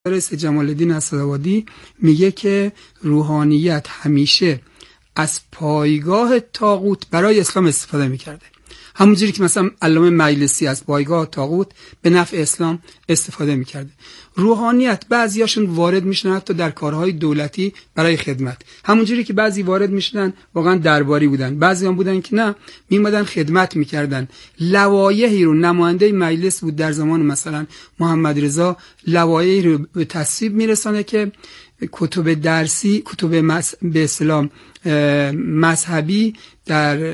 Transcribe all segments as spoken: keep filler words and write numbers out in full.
رئیس جمال الدین اسدآبادی میگه که روحانیت همیشه از پایگاه طاغوت برای اسلام استفاده میکرده، همونجوری که مثلا علامه مجلسی از پایگاه طاغوت به نفع اسلام استفاده میکرده. روحانیت بعضیاشون وارد میشن حتی در کارهای دولتی برای خدمت، همونجوری که بعضی وارد میشدن واقعا درباری بودن، بعضی هم بودن که نه میمدن خدمت میکردن. لوایحی رو نماینده مجلس بود در زمان مثلا محمد رضا، لوایحی رو به تصویب میرسانه که کتب درسی، کتب مس... به اصطلاح مذهبی در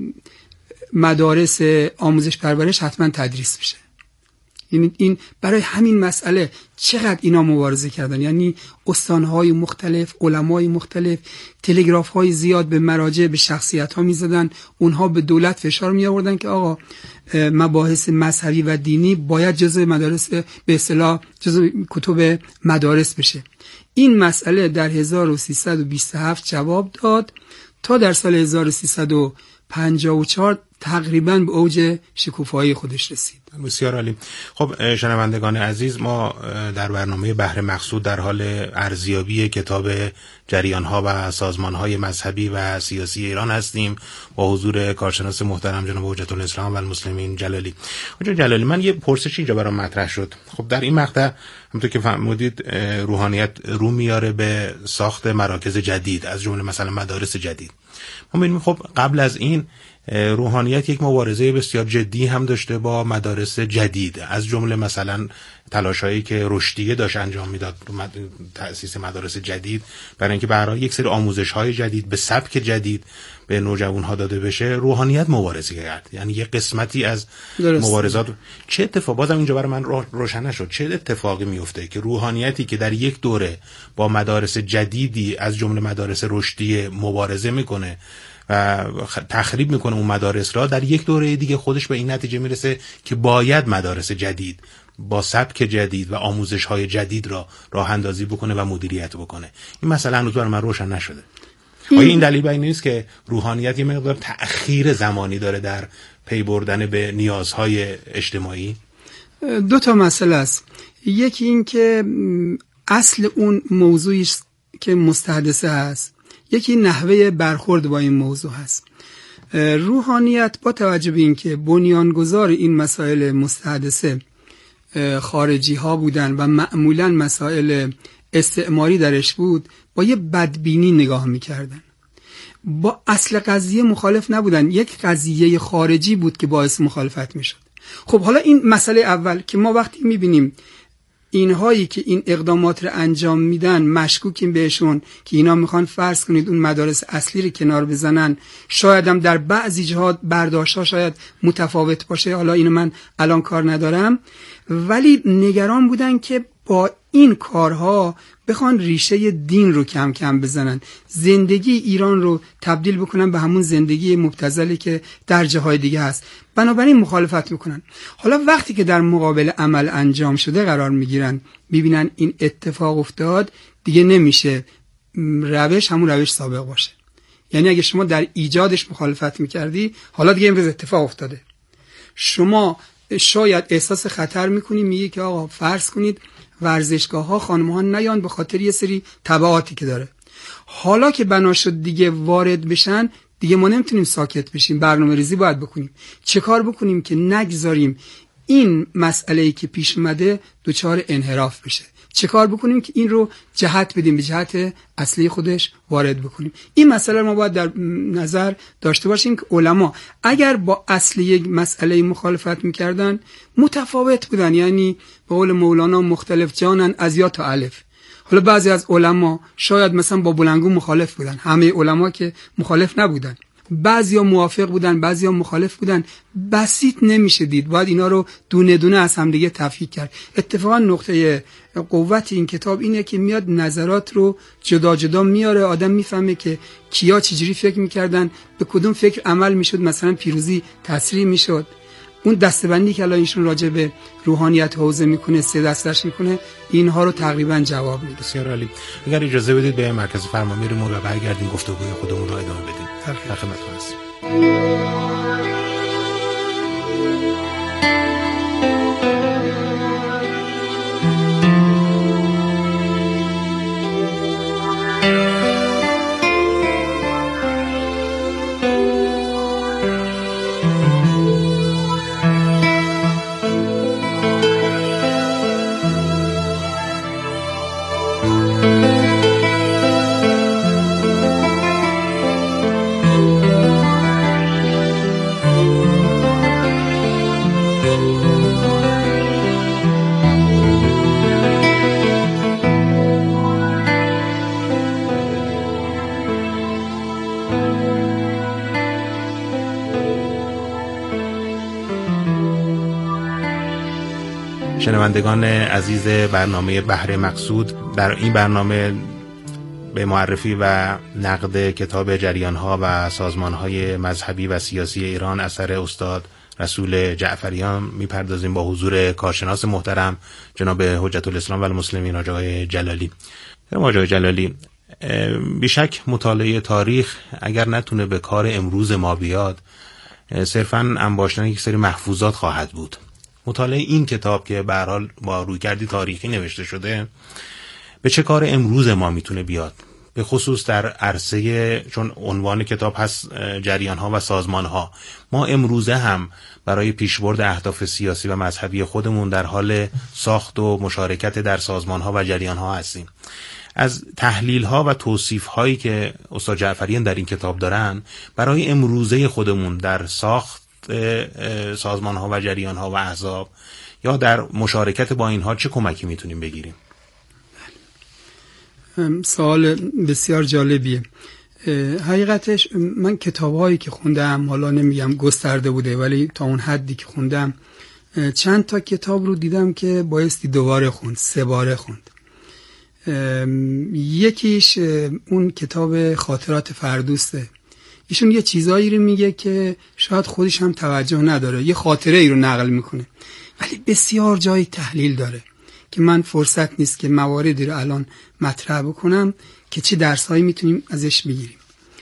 مدارس آموزش پرورش حتما تدریس بشه. این این برای همین مسئله چقدر اینا مبارزه کردن، یعنی استانهای مختلف، علمای مختلف، تلگراف های زیاد به مراجع، به شخصیت ها میزدن، اونها به دولت فشار می آوردن که آقا مباحث مذهبی و دینی باید جزء مدارس، به اصطلاح جزء کتب مدارس بشه. این مسئله در هزار و سیصد و بیست و هفت جواب داد تا در سال هزار و سیصد و پنجاه و چهار تقریباً به اوج شکوفایی خودش رسید. بسیار عالی. خب شنوندگان عزیز، ما در برنامه بحر مقصود در حال ارزیابی کتاب جریان‌ها و سازمان‌های مذهبی و سیاسی ایران هستیم با حضور کارشناس محترم جناب حجت الاسلام و المسلمین جلالی. حجت جلالی، من یه پرسش اینجا برام مطرح شد. خب در این مقطع همونطور که فرمودید روحانیت رو میاره به ساخت مراکز جدید، از جمله مثلا مدارس جدید. ما می‌بینیم خب قبل از این روحانیت یک مبارزه بسیار جدی هم داشته با مدارس جدید، از جمله مثلا تلاشایی که رشدیه داشت انجام میداد تأسیس مدارس جدید برای اینکه برای یک سری آموزش‌های جدید به سبک جدید به نوجوان‌ها داده بشه. روحانیت مبارزه کرد، یعنی یک قسمتی از درست. مبارزات. چه اتفاق بازم اینجا برای من روشن نشد چه اتفاقی میفته که روحانیتی که در یک دوره با مدارس جدیدی از جمله مدارس رشدیه مبارزه میکنه و تخریب میکنه اون مدارس را، در یک دوره دیگه خودش به این نتیجه میرسه که باید مدارس جدید با سبک جدید و آموزش‌های جدید را راه اندازی بکنه و مدیریت بکنه. این مسئله هنوز برای من روشن نشده. آیا این دلیل بر این نیست که روحانیت یه مقدار تأخیر زمانی داره در پی بردن به نیازهای اجتماعی؟ دو تا مسئله است. یکی این که اصل اون موضوعی که مستحدثه هست، یکی نحوه برخورد با این موضوع هست. روحانیت با توجه به این که بنیانگذار این مسائل مستحدثه خارجی ها بودن و معمولا مسائل استعماری درش بود، با یه بدبینی نگاه میکردن، با اصل قضیه مخالف نبودن، یک قضیه خارجی بود که باعث مخالفت میشد. خب حالا این مسئله اول که ما وقتی میبینیم اینهایی که این اقدامات رو انجام میدن مشکوکیم بهشون که اینا میخوان فرض کنید اون مدارس اصلی رو کنار بزنن، شاید هم در بعضی جهات برداشت‌ها شاید متفاوت باشه، حالا اینو من الان کار ندارم، ولی نگران بودن که با این کارها بخوان ریشه دین رو کم کم بزنن، زندگی ایران رو تبدیل بکنن به همون زندگی مبتذلی که در جاهای دیگه هست، بنابراین مخالفت میکنن. حالا وقتی که در مقابل عمل انجام شده قرار میگیرن، میبینن این اتفاق افتاد، دیگه نمیشه روش همون روش سابق باشه. یعنی اگه شما در ایجادش مخالفت میکردی، حالا دیگه امروز اتفاق افتاده، شما شاید احساس خطر میکنی، میگی که آقا فرض کنید ورزشگاه ها خانم ها نیان به خاطر یه سری تبعاتی که داره. حالا که بنا شد دیگه وارد بشن، دیگه ما نمیتونیم ساکت بشیم، برنامه ریزی باید بکنیم. چه کار بکنیم که نگذاریم این مسئله‌ای که پیش اومده دچار انحراف بشه؟ چه کار بکنیم که این رو جهت بدیم، به جهت اصلی خودش وارد بکنیم؟ این مسئله ما باید در نظر داشته باشیم که علما اگر با اصلی یک مسئله مخالفت میکردن متفاوت بودن، یعنی به قول مولانا مختلف جانن از یا تا الف. حالا بعضی از علما شاید مثلا با بلنگو مخالف بودن، همه علما که مخالف نبودن، بعضیا موافق بودن، بعضیا مخالف بودن، بسیط نمیشه دید، باید اینا رو دونه دونه از هم دیگه تفکیک کرد. اتفاقا نقطه قوت این کتاب اینه که میاد نظرات رو جدا جدا میاره، آدم میفهمه که کیا چجوری فکر میکردن، به کدوم فکر عمل میشد، مثلا پیروزی تسریع میشد. اون دستبندی که الان ایشون راجع به روحانیت حوزه میکنه، سه دستش میکنه، اینها رو تقریبا جواب میده. بسیار عالی. اگر اجازه بدید به مرکز فرمانبری ما و برگردیم گفتگوی خودمون رو ادامه بدیم. در خدمتتون هستیم. شنوندگان عزیز برنامه بحر مقصود، در این برنامه به معرفی و نقد کتاب جریان‌ها و سازمان‌های مذهبی و سیاسی ایران اثر استاد رسول جعفریان میپردازیم با حضور کارشناس محترم جناب حجت الاسلام و المسلمین آقای جلالی. آقای جلالی، بیشک مطالعه تاریخ اگر نتونه به کار امروز ما بیاد، صرفاً انباشتن یک سری محفوظات خواهد بود. مطالعه این کتاب که به هر حال با رویکردی تاریخی نوشته شده به چه کار امروز ما میتونه بیاد؟ به خصوص در عرصه، چون عنوان کتاب هست جریان‌ها و سازمان‌ها، ما امروزه هم برای پیشبرد اهداف سیاسی و مذهبی خودمون در حال ساخت و مشارکت در سازمان‌ها و جریان‌ها هستیم. از تحلیل‌ها و توصیف‌هایی که استاد جعفریان در این کتاب دارن برای امروزه خودمون در ساخت سازمان‌ها و جریان‌ها و احزاب یا در مشارکت با اینها چه کمکی میتونیم بگیریم؟ سوال بسیار جالبیه. حقیقتش من کتاب‌هایی که خوندم، حالا نمیگم گسترده بوده، ولی تا اون حدی که خوندم چند تا کتاب رو دیدم که بایستی دوباره خوند، سه باره خوند. یکیش اون کتاب خاطرات فردوسته. ایشون یه چیزایی رو میگه که شاید خودش هم توجه نداره، یه خاطره ای رو نقل میکنه، ولی بسیار جای تحلیل داره که من فرصت نیست که مواردی رو الان مطرح بکنم که چه درسایی میتونیم ازش بگیریم.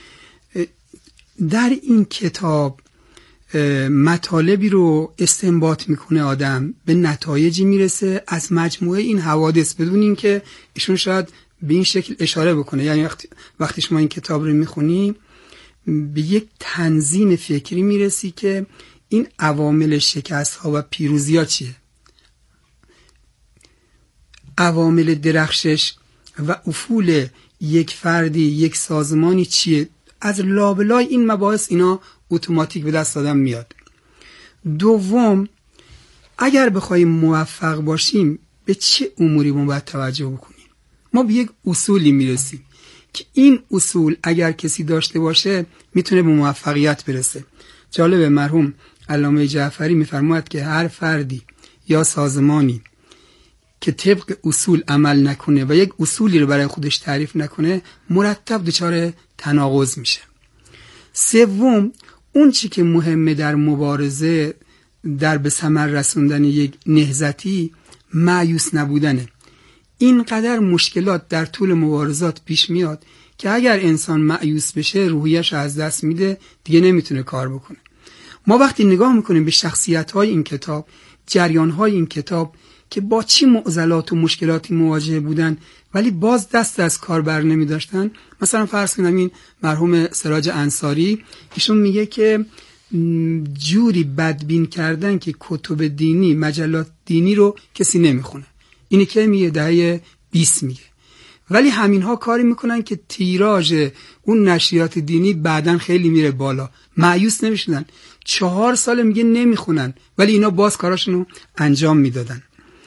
در این کتاب مطالبی رو استنباط میکنه آدم، به نتایجی میرسه از مجموعه این حوادث بدون این که ایشون شاید به این شکل اشاره بکنه. یعنی وقتی وقتی شما این کتاب رو میخونی به یک تنظیم فکری میرسی که این عوامل شکست ها و پیروزی ها چیه، عوامل درخشش و افول یک فردی، یک سازمانی چیه. از لابلای این مباحث اینا اتوماتیک به دست آدم میاد. دوم، اگر بخوایم موفق باشیم به چه اموری ما باید توجه بکنیم؟ ما به یک اصولی میرسیم که این اصول اگر کسی داشته باشه میتونه به موفقیت برسه. جالبه، مرحوم علامه جعفری میفرماید که هر فردی یا سازمانی که طبق اصول عمل نکنه و یک اصولی رو برای خودش تعریف نکنه مرتب دچار تناقض میشه. سوم، اون چی که مهمه در مبارزه، در به ثمر رسوندن یک نهضتی، مایوس نبودنه. اینقدر مشکلات در طول مبارزات پیش میاد که اگر انسان مایوس بشه روحیش از دست میده، دیگه نمیتونه کار بکنه. ما وقتی نگاه میکنیم به شخصیت‌های این کتاب، جریان‌های این کتاب که با چی معضلات و مشکلاتی مواجه بودن ولی باز دست از کار بر نمی داشتن، مثلا فرض کنم این مرحوم سراج انصاری، ایشون میگه که جوری بدبین کردن که کتب دینی، مجلات دینی رو کسی نمیخونه. اینی که میگه دهه بیست میگه، ولی همین ها کاری میکنن که تیراژ اون نشریات دینی بعدن خیلی میره بالا. مایوس نمیشدن، چهار سال میگه نمیخونن، ولی اینا باز کاراشون رو انجام میدادن.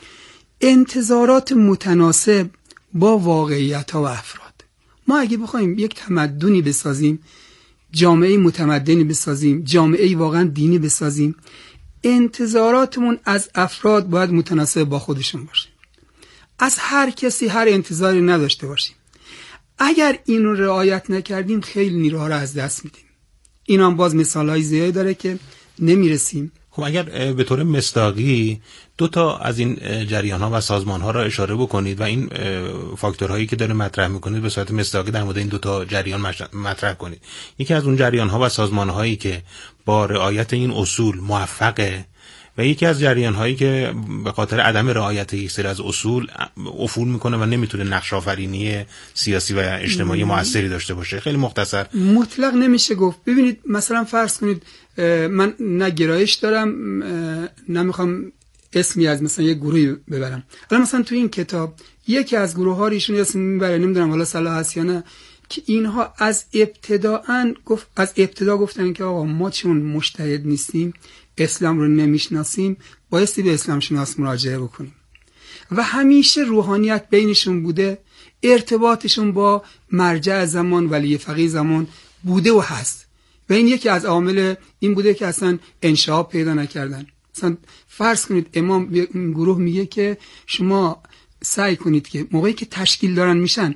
انتظارات متناسب با واقعیت ها و افراد. ما اگه بخوایم یک تمدنی بسازیم، جامعه متمدنی بسازیم، جامعه واقعا دینی بسازیم، انتظاراتمون از افراد باید متناسب با خودشون باشه. از هر کسی هر انتظاری نداشته باشیم. اگر این رو رعایت نکردیم خیلی نیروها رو از دست میدیم. این هم باز مثالهای زیادی داره که نمیرسیم. خب اگر به طور مصداقی دو تا از این جریان‌ها و سازمان‌ها را اشاره بکنید و این فاکتورهایی که داره مطرح می‌کنید به صورت مصداقی در مورد این دو تا جریان مطرح کنید. یکی از اون جریان‌ها و سازمان‌هایی که با رعایت این اصول موفقه و یکی از جریان‌هایی که به خاطر عدم رعایت یک سری از اصول افول میکنه و نمیتونه نقش آفرینی سیاسی و اجتماعی موثری داشته باشه. خیلی مختصر. مطلق نمیشه گفت. ببینید مثلا فرض کنید من نه گرایش دارم، نمیخوام اسمی از مثلا یک گروهی ببرم. الان مثلا تو این کتاب یکی از گروه ها ایشون اسم میبره، نمیدونم حالا صلاح هست یا نه، که اینها از ابتداء گفت از ابتدا گفتن که آقا ما چون مجتهد نیستیم، اسلام رو نمیشناسیم، بایستی به اسلام شناس مراجعه بکنیم. و همیشه روحانیت بینشون بوده، ارتباطشون با مرجع زمان، ولی فقیه زمان بوده و هست. و این یکی از عوامل این بوده که اصلا انشعاب پیدا نکردن. مثلا فرض کنید امام به این گروه میگه که شما سعی کنید که موقعی که تشکیل دارن میشن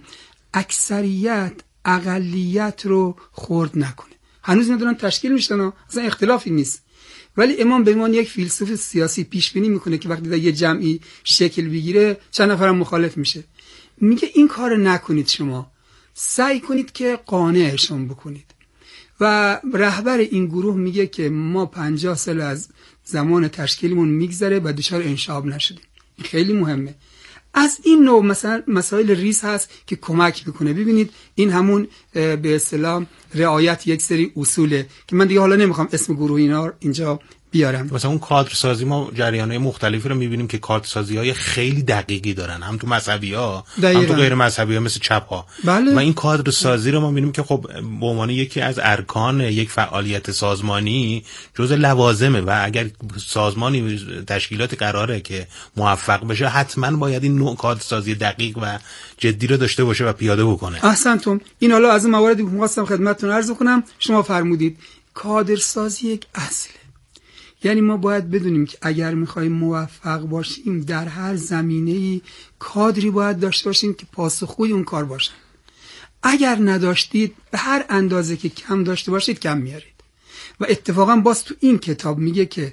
اکثریت اقلیت رو خرد نکنه. هنوز ندارن تشکیل میشن، اصلا اختلافی نیست، ولی امام به عنوان یک فیلسوف سیاسی پیش بینی میکنه که وقتی در یه جمعی شکل بگیره چند نفرم مخالف میشه. میگه این کار نکنید، شما سعی کنید که قانعشون بکنید. و رهبر این گروه میگه که ما پنجاه سال از زمان تشکیلمون میگذره و دچار انشعاب نشدیم. این خیلی مهمه. از این نوع مثلا مسائل ریز هست که کمک میکنه. ببینید این همون به اصطلاح رعایت یک سری اصوله که من دیگه حالا نمیخوام اسم گروه اینا اینجا بیارم. مثلا اون کادر سازی ما جریان‌های مختلفی رو می‌بینیم که کادر سازی‌های خیلی دقیقی دارن، هم تو مذهبی‌ها هم تو غیر مذهبی‌ها مثل چپ‌ها. بله. و این کادر سازی رو ما می‌بینیم که خب به عنوان یکی از ارکان یک فعالیت سازمانی جزء لوازمه و اگر سازمانی تشکیلات قراره که موفق بشه حتما باید این نوع کادر سازی دقیق و جدی رو داشته باشه و پیاده بکنه. احسنتم. این حالا از اون مواردی که می‌خواستم خدمتتون عرض کنم شما فرمودید. کادر سازی یک اصله. یعنی ما باید بدونیم که اگر میخوایم موفق باشیم در هر زمینه‌ای کادری باید داشته باشیم که پاسخگوی اون کار باشن. اگر نداشتید به هر اندازه که کم داشته باشید کم میارید. و اتفاقا باز تو این کتاب میگه که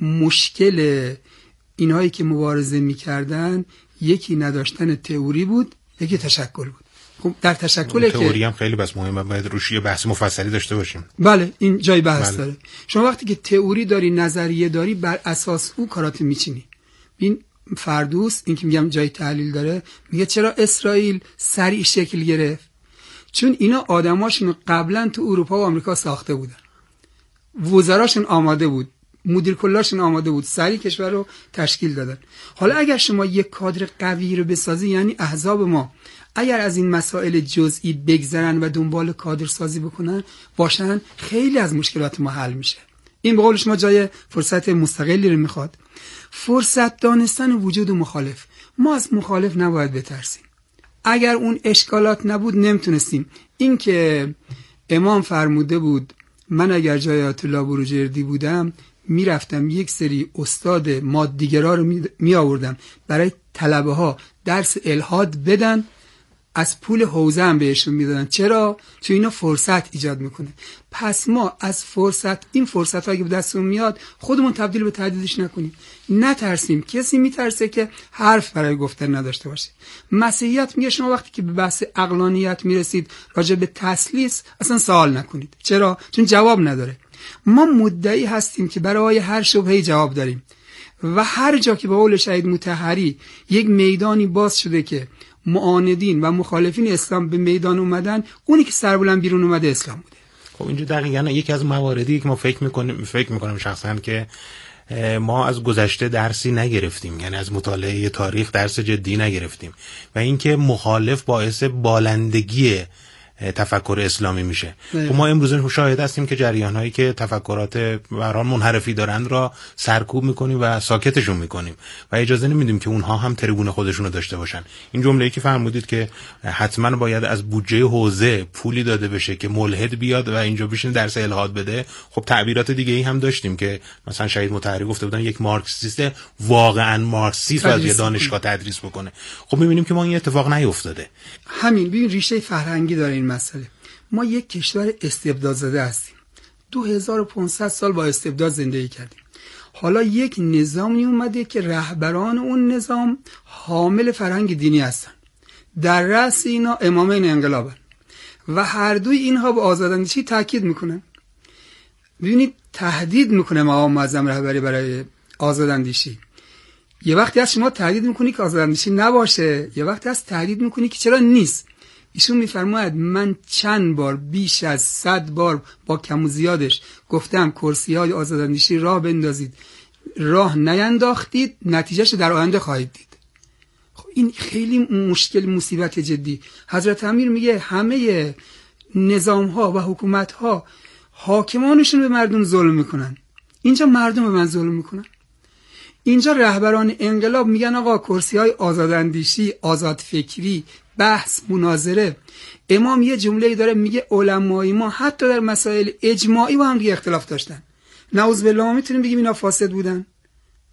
مشکل اینهایی که مبارزه میکردن یکی نداشتن تئوری بود، یکی تشکل بود. خب در تشکل تئوری هم خیلی بس مهمه، باید روش یه بحث مفصلی داشته باشیم. بله این جای بحث بله. داره. شما وقتی که تئوری داری، نظریه داری، بر اساس او کارات میچینی. این فردوس این که میگم جای تحلیل داره، میگه چرا اسرائیل سریع شکل گرفت؟ چون اینا آدماشون قبلا تو اروپا و آمریکا ساخته بودن، وزراشون آماده بود، مدیر کلاشون آماده بود، سریع کشور رو تشکیل دادن. حالا اگر شما یک کادر قوی رو بسازی، یعنی احزاب ما اگر از این مسائل جزئی بگذرن و دنبال کادر سازی بکنن باشن، خیلی از مشکلات ما حل میشه. این به قول شما جای فرصت مستقلی رو میخواد. فرصت دانستن وجود مخالف. ما از مخالف نباید بترسیم. اگر اون اشکالات نبود نمیتونستیم. این که امام فرموده بود من اگر جای آیت الله بروجردی بودم میرفتم یک سری استاد مادیگرا رو می آوردم برای طلبه ها درس الحاد بدن، از پول حوزه هم بهشون میدادن. چرا؟ چون اینا فرصت ایجاد میکنه. پس ما از فرصت، این فرصت هایی که به دستمون میاد خودمون تبدیل به تهدیدش نکنیم، نترسیم. کسی میترسه که حرف برای گفتن نداشته باشه. مسیحیت میگه شما وقتی که به بحث عقلانیت میرسید راجع به تثلیث اصلا سوال نکنید. چرا؟ چون جواب نداره. ما مدعی هستیم که برای هر شبهه جواب داریم و هر جا که به قول شهید مطهری یک میدانی باز شده که معاندین و مخالفین اسلام به میدان اومدن، اونی که سربلند بیرون اومده اسلام بوده. خب اینجا دقیقاً یکی از مواردی که ما فکر میکنیم فکر میکنم شخصا که ما از گذشته درسی نگرفتیم، یعنی از مطالعه تاریخ درس جدی نگرفتیم و اینکه مخالف باعث بالندگی تفکر اسلامی میشه. خب ما امروز شاهد هستیم که جریان‌هایی که تفکرات به هر حال منحرفی دارند را سرکوب میکنیم و ساکتشون میکنیم و اجازه نمیدیم که اونها هم تریبون خودشون رو داشته باشن. این جمله‌ای که فرمودید که حتما باید از بودجه حوزه پولی داده بشه که ملحد بیاد و اینجا بشینه درس الحاد بده، خب تعبیرات دیگه ای هم داشتیم که مثلا شهید مطهری گفته بودن یک مارکسیست واقعا مارکسیست از یه دانشگاه تدریس بکنه. خب میبینیم که ما این اتفاق نیفتاده. همین ببین ریشه فرهنگی داره این مسئله. ما یک کشور استبداد زده هستیم. دو هزار و پانصد سال با استبداد زندگی کردیم. حالا یک نظامی اومده که رهبران اون نظام حامل فرهنگ دینی هستن. در رأس اینا امامین انقلابن و هر دوی اینها به آزاداندیشی تاکید میکنن. ببینید تهدید میکنه مقام معظم رهبری برای آزاداندیشی. یه وقتی از شما تهدید میکنی که آزاداندیشی نباشه، یه وقتی از تهدید میکنی که چرا نیست. ایشون میفرماید من چند بار بیش از صد بار با کم و زیادش گفتم کرسی های آزاداندیشی راه بندازید، راه نینداختید، نتیجهش در آینده خواهید دید. خب این خیلی مشکل، مصیبت جدی. حضرت امیر میگه همه نظام ها و حکومت ها حاکمانشون به مردم ظلم میکنن، اینجا مردم به من ظلم میکنن. اینجا رهبران انقلاب میگن آقا کرسی های آزاداندیشی، آزاد فکری، بحث، مناظره. امام یه جمله‌ای داره میگه علمای ما حتی در مسائل اجماعی با هم دیگه اختلاف داشتن. نعوذ بالله ما میتونیم بگیم اینا فاسد بودن؟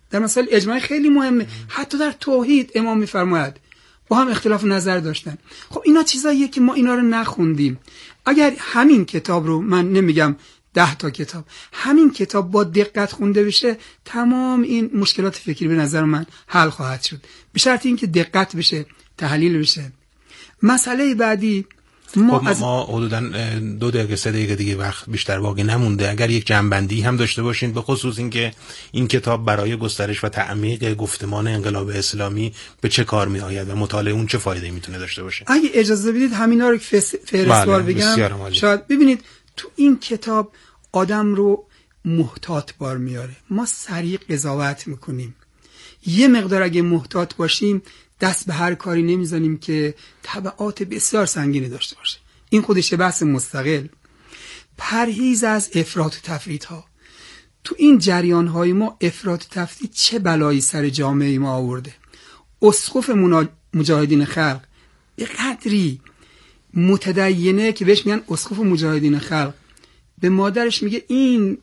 در مسائل اجماعی خیلی مهمه. حتی در توحید امام میفرماید با هم اختلاف نظر داشتن. خب اینا چیزاییه که ما اینا رو نخوندیم. اگر همین کتاب رو، من نمیگم ده تا کتاب، همین کتاب با دقت خونده بشه، تمام این مشکلات فکری به نظر من حل خواهد شد، به شرط اینکه دقت بشه، تحلیل بشه. مسئله بعدی ما خب از ما حدوداً دو دقیقه سه دقیقه دیگه وقت بیشتر باقی نمونده. اگر یک جنبندی هم داشته باشین به خصوص اینکه این کتاب برای گسترش و تعمیق گفتمان انقلاب اسلامی به چه کار می آید و مطالعه اون چه فایده‌ای میتونه داشته باشه. اگه اجازه بدید همینا رو فهرستوار بگم. شاید ببینید تو این کتاب آدم رو محتاط بار میاره. ما سریع قضاوت میکنیم. یه مقدار اگه محتاط باشیم دست به هر کاری نمیزنیم که تبعات بسیار سنگینی داشته باشه. این خودش بحث مستقل. پرهیز از افراط و تفریط ها. تو این جریان های ما افراط و تفریط چه بلایی سر جامعه ما آورده. اسقف مجاهدین خلق به قدری متدینه که بهش میگن اسقف مجاهدین خلق، به مادرش میگه این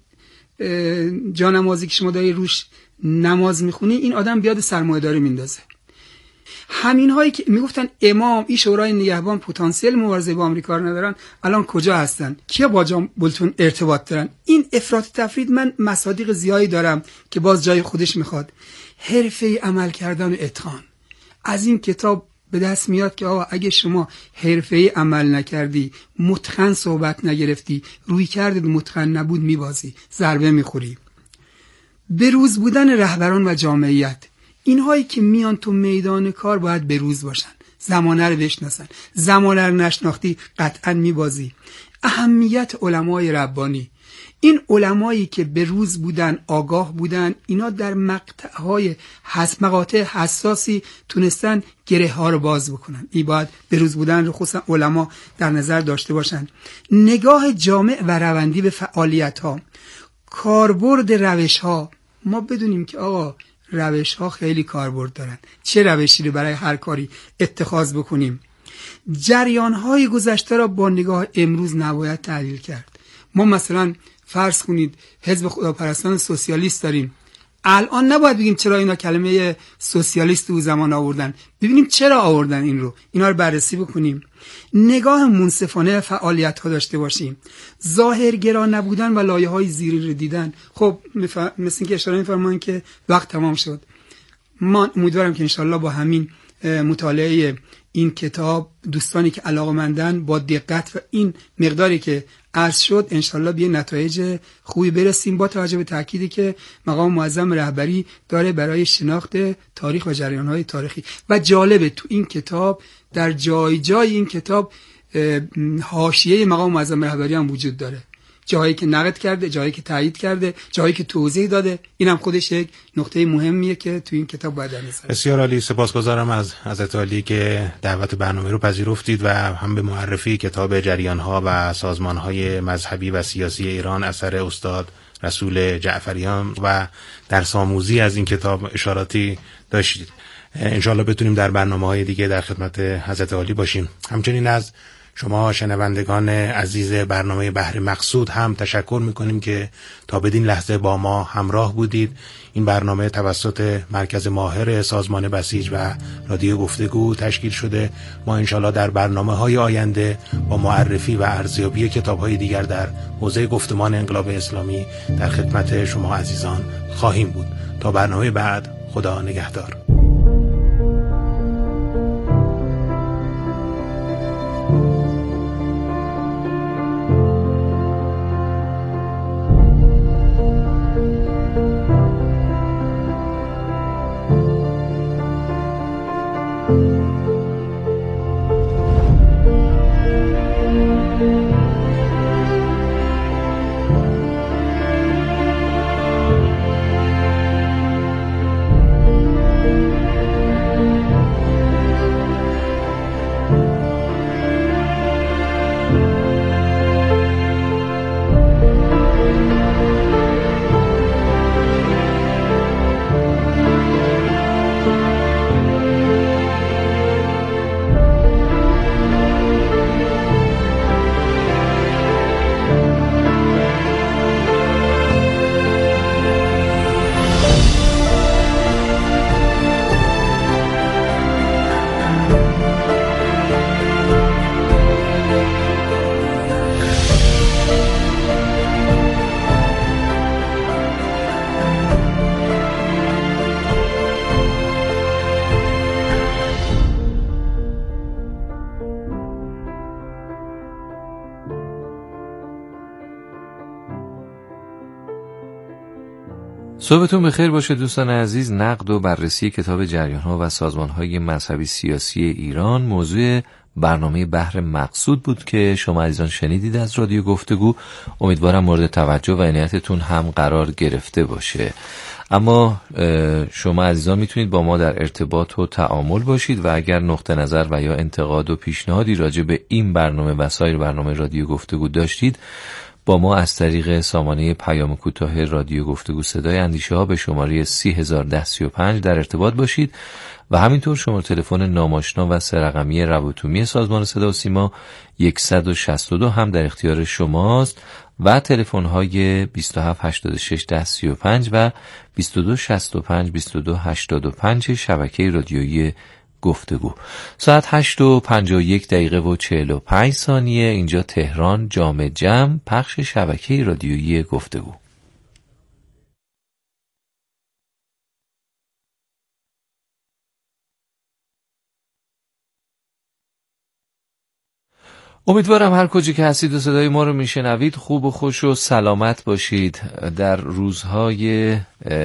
جانمازی که شما داری روش نماز میخونی این آدم بیاد سرمایه‌داری میندازه. همین هایی که میگفتن امام این شورای نگهبان پتانسیل مبارزه با آمریکا رو ندارن، الان کجا هستن؟ کیا با جان بولتون ارتباط دارن؟ این افراط تفرید من مصادیق زیادی دارم که باز جای خودش میخواد. حرفه عمل کردن و اتقان از این کتاب به دست میاد که آقا اگه شما حرفه‌ای عمل نکردی، متقن صحبت نگرفتی، روی کردت متقن نبود، میبازی، ضربه میخوری. بروز بودن رهبران و جامعیت، اینهایی که میان تو میدان کار باید بروز باشن، زمانه رو بشناسن. زمانه رو نشناختی قطعا میبازی. اهمیت علمای ربانی، این علمایی که بروز بودن، آگاه بودن، اینا در مقطعهای حس مقاطع حساسی تونستن گره ها رو باز بکنن. این باید بروز بودن رو خصوصا علما در نظر داشته باشن. نگاه جامع و روندی به فعالیت ها، کاربرد روش ها. ما بدونیم که آقا روش ها خیلی کاربرد دارن، چه روشی رو برای هر کاری اتخاذ بکنیم. جریان های گذشته را با نگاه امروز نباید تحلیل کرد. ما مثلا فرض کنید حزب خداپرستان سوسیالیست داریم، الان نباید بگیم چرا اینا کلمه سوسیالیست او زمان آوردن، ببینیم چرا آوردن این رو، اینا رو بررسی بکنیم. نگاه منصفانه فعالیت ها داشته باشیم. ظاهرگرا نبودن و لایه های زیری رو دیدن. خب مثل اینکه اشاره می‌فرمایید که وقت تمام شد. من امیدوارم که انشالله با همین مطالعه این کتاب دوستانی که علاقه‌مندن با دقت و این مقداری که عرض شد انشالله به نتایج خوبی برسیم، با توجه به تأکیدی که مقام معظم رهبری داره برای شناخت تاریخ و جریان‌های تاریخی. و جالبه تو این کتاب در جای جای این کتاب حاشیه مقام معظم رهبری هم وجود داره، جایی که نقد کرده، جایی که تایید کرده، جایی که توضیح داده. اینم خودش یک نقطه مهمیه که تو این کتاب باید بنویسه. بسیار عالی، سپاسگزارم از حضرت عالی که دعوت برنامه رو پذیرفتید و هم به معرفی کتاب جریان‌ها و سازمان‌های مذهبی و سیاسی ایران اثر استاد رسول جعفریان و درس آموزی از این کتاب اشاراتی داشتید. انشالله بتونیم در برنامه‌های دیگه در خدمت حضرت عالی باشیم. همچنین از شما شنوندگان عزیز برنامه بحر مقصود هم تشکر میکنیم که تا بدین لحظه با ما همراه بودید. این برنامه توسط مرکز ماهر سازمان بسیج و رادیو گفتگو تشکیل شده. ما انشالله در برنامه های آینده با معرفی و ارزیابی کتاب های دیگر در حوزه گفتمان انقلاب اسلامی در خدمت شما عزیزان خواهیم بود. تا برنامه بعد، خدا نگهدار. صبحتون بخیر باشه دوستان عزیز. نقد و بررسی کتاب جریان‌ها و سازمان‌های مذهبی سیاسی ایران موضوع برنامه بحر مقصود بود که شما عزیزان شنیدید از رادیو گفتگو. امیدوارم مورد توجه و عنایتتون هم قرار گرفته باشه. اما شما عزیزان میتونید با ما در ارتباط و تعامل باشید و اگر نقطه نظر و یا انتقاد و پیشنهادی راجع به این برنامه و سایر برنامه رادیو گفتگو داشتید با ما از طریق سامانه پیام کوتاه رادیو گفتگو صدای اندیشه ها به شماره سی هزار و ده سی و پنج در ارتباط باشید و همینطور شماره تلفن ناماشنا و سه رقمی روابط سازمان صدا و سیما صد و شصت و دو هم در اختیار شماست و تلفن های بیست و هفت هشتاد و شش ده سی و پنج و بیست و دو شصت و پنج بیست و دو هشتاد و پنج شبکه رادیویی گفتگو. ساعت هشت و پنجاه و یک دقیقه و چهل و پنج ثانیه اینجا تهران، جام جم، پخش شبکه رادیویی گفتگو. امیدوارم هر کجا که هستید و صدای ما رو میشنوید خوب و خوش و سلامت باشید. در روزهای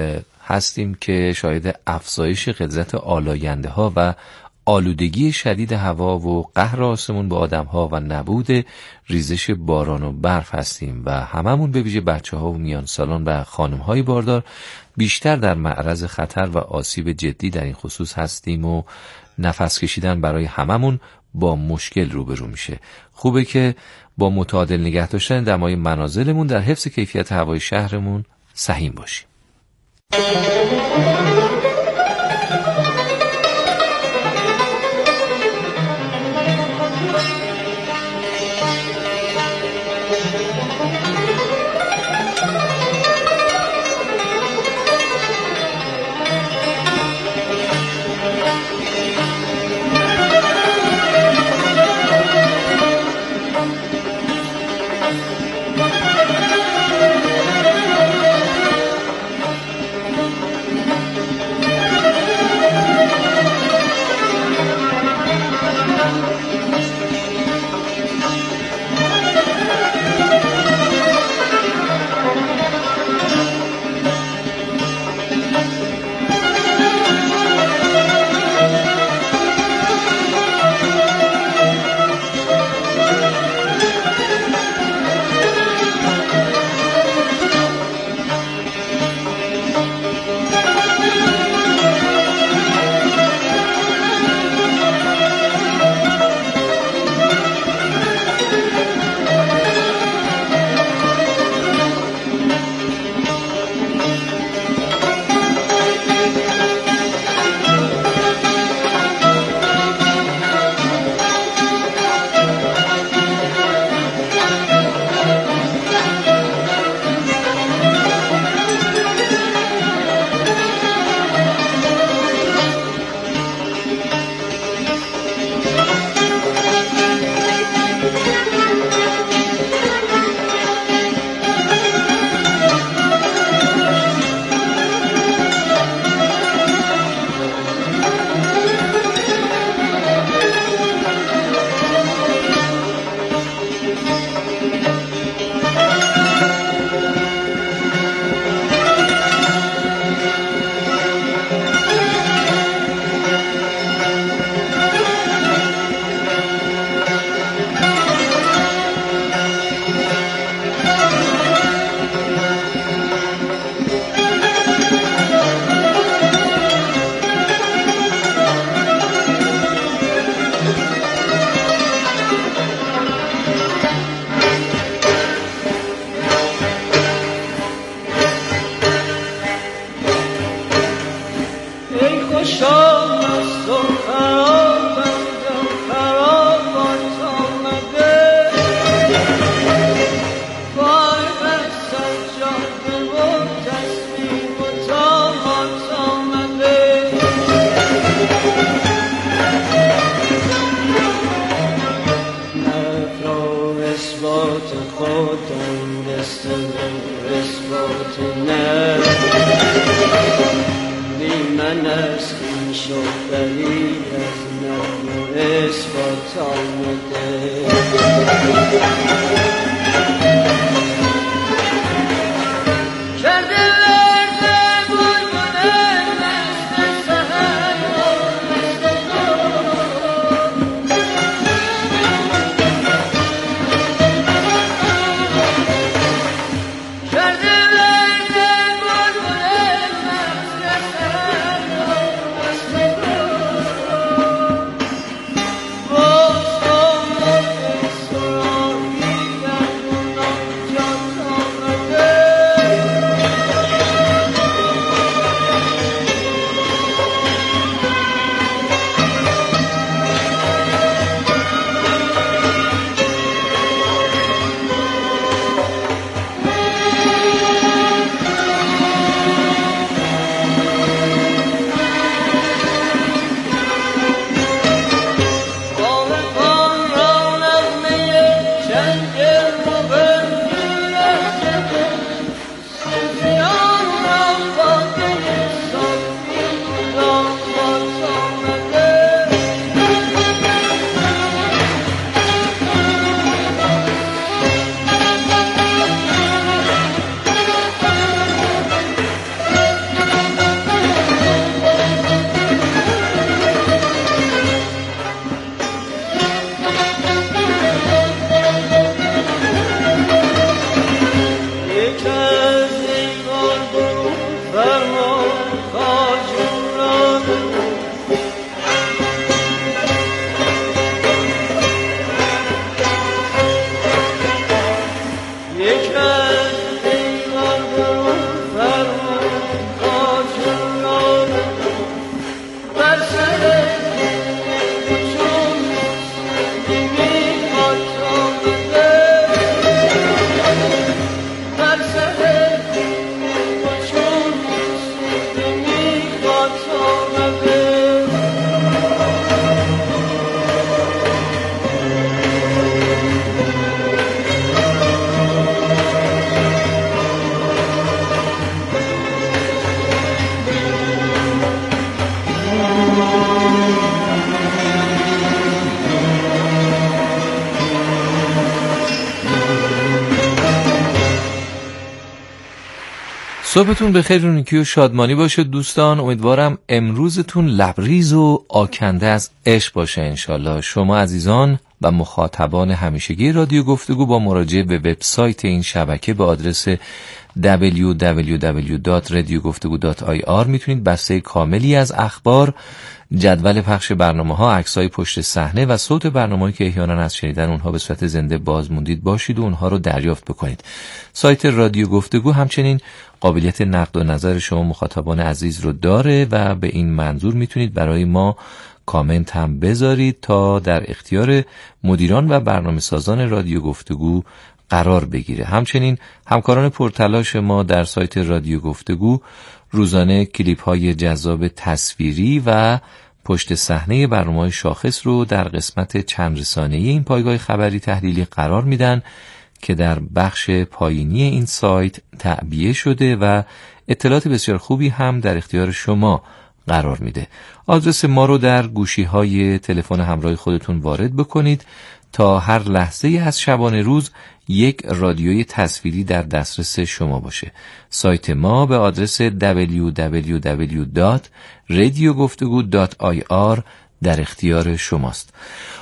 هستیم که شاهد افزایش غلظت آلاینده ها و آلودگی شدید هوا و قهر آسمون به آدم ها و نبود ریزش باران و برف هستیم و هممون به ویژه بچه ها و میان سالان و خانم های باردار بیشتر در معرض خطر و آسیب جدی در این خصوص هستیم و نفس کشیدن برای هممون با مشکل روبرو میشه. خوبه که با متعادل نگه داشتن دمای منازلمون در حفظ کیفیت هوای شهرمون سهیم باشیم. کرده ورده صبحتون بخیر و نیکی و شادمانی باشه دوستان. امیدوارم امروزتون لبریز و آکنده از عشق باشه انشالله. شما عزیزان و مخاطبان همیشگی رادیو گفتگو با مراجعه به وبسایت این شبکه به آدرس دبلیو دبلیو دبلیو دات رادیو گفتگو دات آی آر میتونید بسته کاملی از اخبار، جدول پخش برنامه‌ها، عکسای پشت صحنه و صوت برنامه‌ای که احیانا از شنیدن اونها به صورت زنده بازموندید باشید و اونها رو دریافت بکنید. سایت رادیو گفتگو همچنین قابلیت نقد و نظر شما مخاطبان عزیز رو داره و به این منظور میتونید برای ما کامنت هم بذارید تا در اختیار مدیران و برنامه سازان رادیو گفتگو قرار بگیره. همچنین همکاران پرتلاش ما در سایت رادیو گفتگو روزانه کلیپ های جذاب تصویری و پشت صحنه برنامه‌های شاخص رو در قسمت چند رسانه‌ای این پایگاه خبری تحلیلی قرار میدن که در بخش پایینی این سایت تعبیه شده و اطلاعات بسیار خوبی هم در اختیار شما قرار میده. آدرس ما رو در گوشی‌های تلفن همراه خودتون وارد بکنید تا هر لحظه از شبانه روز یک رادیوی تصویری در دسترس شما باشه. سایت ما به آدرس دبلیو دبلیو دبلیو دات رادیو گفتگو دات آی آر در اختیار شماست.